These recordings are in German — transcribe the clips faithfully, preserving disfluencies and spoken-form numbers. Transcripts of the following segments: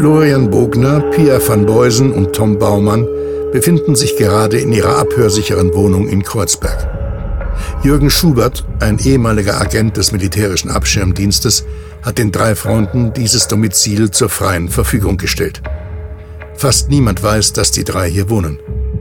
Florian Bogner, Pia van Beusen und Tom Baumann befinden sich gerade in ihrer abhörsicheren Wohnung in Kreuzberg. Jürgen Schubert, ein ehemaliger Agent des militärischen Abschirmdienstes, hat den drei Freunden dieses Domizil zur freien Verfügung gestellt. Fast niemand weiß, dass die drei hier wohnen.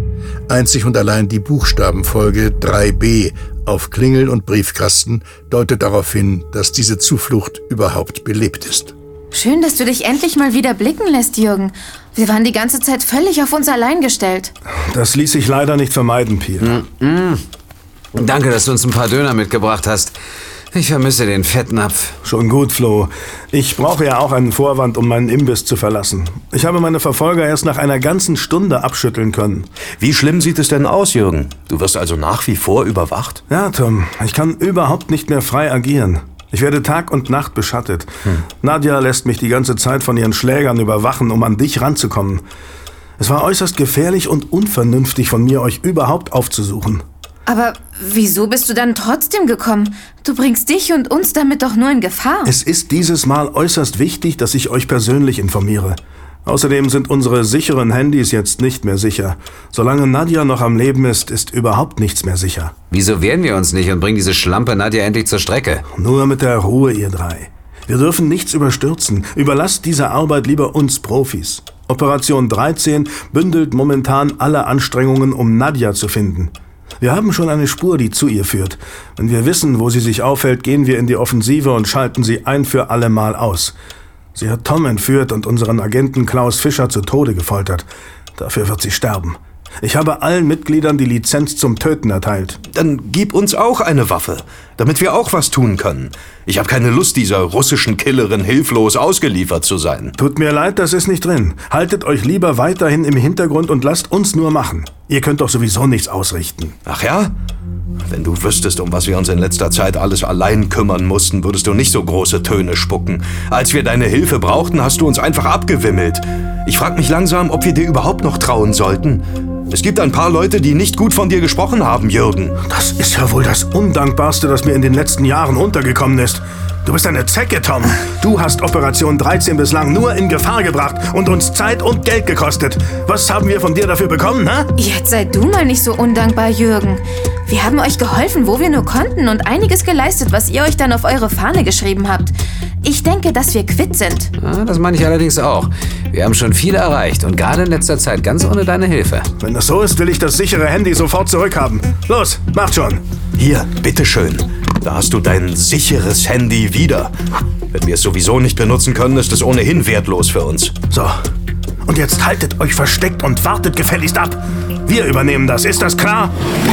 Einzig und allein die Buchstabenfolge drei b auf Klingel und Briefkasten deutet darauf hin, dass diese Zuflucht überhaupt belebt ist. Schön, dass du dich endlich mal wieder blicken lässt, Jürgen. Wir waren die ganze Zeit völlig auf uns allein gestellt. Das ließ sich leider nicht vermeiden, Pia. Mm-mm. Danke, dass du uns ein paar Döner mitgebracht hast. Ich vermisse den Fettnapf. Schon gut, Flo. Ich brauche ja auch einen Vorwand, um meinen Imbiss zu verlassen. Ich habe meine Verfolger erst nach einer ganzen Stunde abschütteln können. Wie schlimm sieht es denn aus, Jürgen? Du wirst also nach wie vor überwacht? Ja, Tom. Ich kann überhaupt nicht mehr frei agieren. Ich werde Tag und Nacht beschattet. Hm. Nadja lässt mich die ganze Zeit von ihren Schlägern überwachen, um an dich ranzukommen. Es war äußerst gefährlich und unvernünftig von mir, euch überhaupt aufzusuchen. Aber wieso bist du dann trotzdem gekommen? Du bringst dich und uns damit doch nur in Gefahr. Es ist dieses Mal äußerst wichtig, dass ich euch persönlich informiere. Außerdem sind unsere sicheren Handys jetzt nicht mehr sicher. Solange Nadja noch am Leben ist, ist überhaupt nichts mehr sicher. Wieso wehren wir uns nicht und bringen diese Schlampe Nadja endlich zur Strecke? Nur mit der Ruhe, ihr drei. Wir dürfen nichts überstürzen. Überlasst diese Arbeit lieber uns Profis. Operation dreizehn bündelt momentan alle Anstrengungen, um Nadja zu finden. Wir haben schon eine Spur, die zu ihr führt. Wenn wir wissen, wo sie sich aufhält, gehen wir in die Offensive und schalten sie ein für alle Mal aus. Sie hat Tom entführt und unseren Agenten Klaus Fischer zu Tode gefoltert. Dafür wird sie sterben. Ich habe allen Mitgliedern die Lizenz zum Töten erteilt. Dann gib uns auch eine Waffe, damit wir auch was tun können. Ich habe keine Lust, dieser russischen Killerin hilflos ausgeliefert zu sein. Tut mir leid, das ist nicht drin. Haltet euch lieber weiterhin im Hintergrund und lasst uns nur machen. Ihr könnt doch sowieso nichts ausrichten. Ach ja? Wenn du wüsstest, um was wir uns in letzter Zeit alles allein kümmern mussten, würdest du nicht so große Töne spucken. Als wir deine Hilfe brauchten, hast du uns einfach abgewimmelt. Ich frag mich langsam, ob wir dir überhaupt noch trauen sollten. Es gibt ein paar Leute, die nicht gut von dir gesprochen haben, Jürgen. Das ist ja wohl das Undankbarste, das mir in den letzten Jahren untergekommen ist. Du bist eine Zecke, Tom. Du hast Operation dreizehn bislang nur in Gefahr gebracht und uns Zeit und Geld gekostet. Was haben wir von dir dafür bekommen, hä? Jetzt sei du mal nicht so undankbar, Jürgen. Wir haben euch geholfen, wo wir nur konnten und einiges geleistet, was ihr euch dann auf eure Fahne geschrieben habt. Ich denke, dass wir quitt sind. Ja, das meine ich allerdings auch. Wir haben schon viel erreicht und gerade in letzter Zeit ganz ohne deine Hilfe. Wenn das so ist, will ich das sichere Handy sofort zurückhaben. Los, macht schon. Hier, bitteschön. Da hast du dein sicheres Handy wieder. Wenn wir es sowieso nicht benutzen können, ist es ohnehin wertlos für uns. So, und jetzt haltet euch versteckt und wartet gefälligst ab. Wir übernehmen das, ist das klar?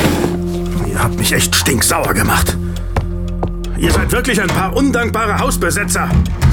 Ihr habt mich echt stinksauer gemacht. Ihr seid wirklich ein paar undankbare Hausbesetzer.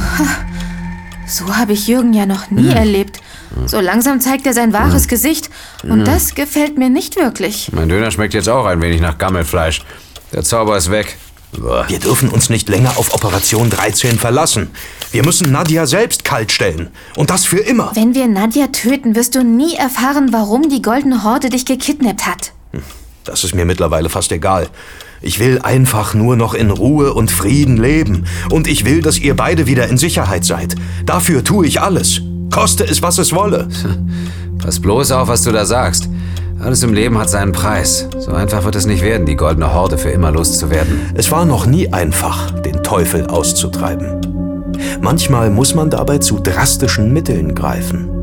So habe ich Jürgen ja noch nie hm. erlebt. So langsam zeigt er sein wahres hm. Gesicht. Und hm. das gefällt mir nicht wirklich. Mein Döner schmeckt jetzt auch ein wenig nach Gammelfleisch. Der Zauber ist weg. Wir dürfen uns nicht länger auf Operation dreizehn verlassen. Wir müssen Nadja selbst kalt stellen. Und das für immer. Wenn wir Nadja töten, wirst du nie erfahren, warum die Goldene Horde dich gekidnappt hat. Das ist mir mittlerweile fast egal. Ich will einfach nur noch in Ruhe und Frieden leben. Und ich will, dass ihr beide wieder in Sicherheit seid. Dafür tue ich alles. Koste es, was es wolle. Pass bloß auf, was du da sagst. Alles im Leben hat seinen Preis. So einfach wird es nicht werden, die Goldene Horde für immer loszuwerden. Es war noch nie einfach, den Teufel auszutreiben. Manchmal muss man dabei zu drastischen Mitteln greifen.